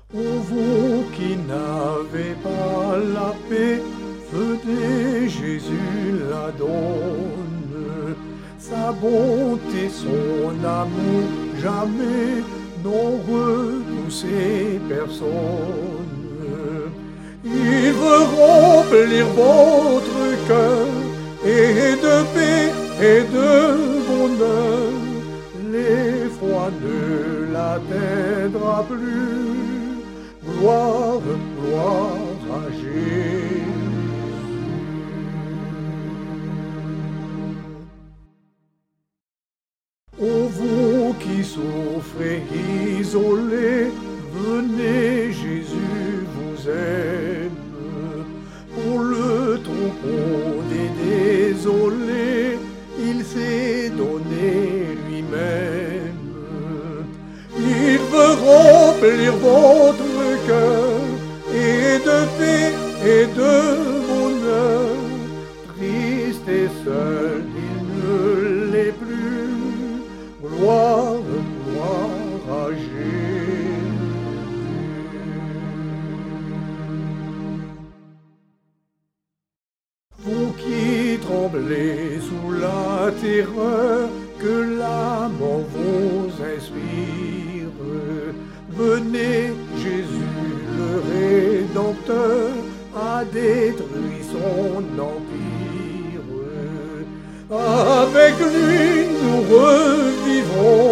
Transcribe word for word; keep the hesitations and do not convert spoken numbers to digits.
Ô vous qui n'avez pas la paix, venez, Jésus la donne. Sa bonté, son amour, jamais n'ont repoussé personne. Il veut remplir votre cœur et de paix et de bonheur. L'effroi ne l'atteindra plus. Gloire, gloire à Jésus. Ô vous qui souffrez isolés, venez, Jésus vous aime. Pour le troupeau des désolés, il s'est donné lui-même. Il veut remplir votre cœur et de paix et de bonheur. Triste et seul, il ne l'est plus. Gloire, gloire à Jésus. Vous qui tremblez sous la terreur que la mort vous inspire, venez, Jésus le Rédempteur a détruit son empire. Avec lui nous revivons